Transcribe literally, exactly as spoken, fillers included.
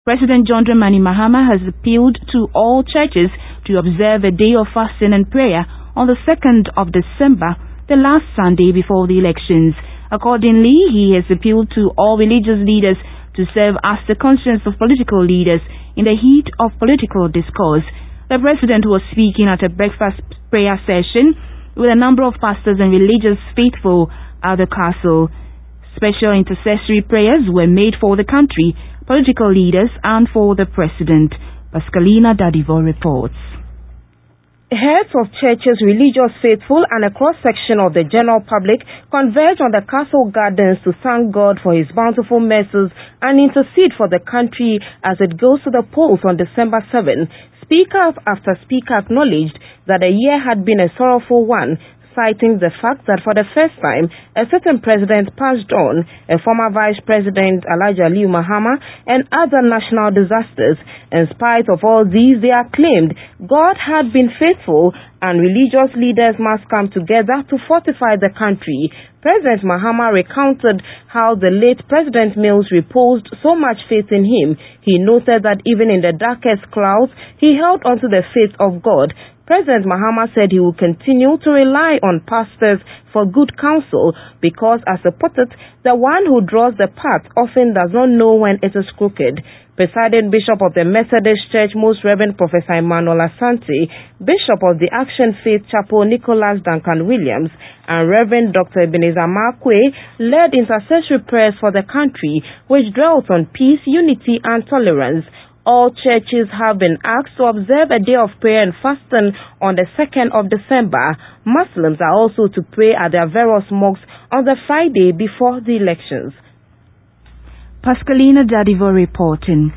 President John Dramani Mahama has appealed to all churches to observe a day of fasting and prayer on the second of December, the last Sunday before the elections. Accordingly, he has appealed to all religious leaders to serve as the conscience of political leaders in the heat of political discourse. The president was speaking at a breakfast prayer session with a number of pastors and religious faithful at the castle. Special intercessory prayers were made for the country, political leaders, and for the president. Pascalina Dadivo reports. Heads of churches, religious faithful, and a cross-section of the general public converge on the castle gardens to thank God for his bountiful mercies and intercede for the country as it goes to the polls on December seventh. Speaker after speaker acknowledged that the year had been a sorrowful one, citing the fact that for the first time, a certain president passed on, a former vice president, Alhaji Aliyu Mahama, and other national disasters. In spite of all these, they acclaimed God had been faithful and religious leaders must come together to fortify the country. President Mahama recounted how the late President Mills reposed so much faith in him. He noted that even in the darkest clouds, he held onto the faith of God. President Mahama said he will continue to rely on pastors for good counsel because, as he put it, the one who draws the path often does not know when it is crooked. Presiding Bishop of the Methodist Church, Most Reverend Professor Emmanuel Asante, Bishop of the Action Faith Chapel, Nicholas Duncan Williams, and Reverend Doctor Ebenezer Markwe led intercessory prayers for the country, which dwelt on peace, unity, and tolerance. All churches have been asked to observe a day of prayer and fasting on the second of December. Muslims are also to pray at their various mosques on the Friday before the elections. Pascalina Dadivo reporting.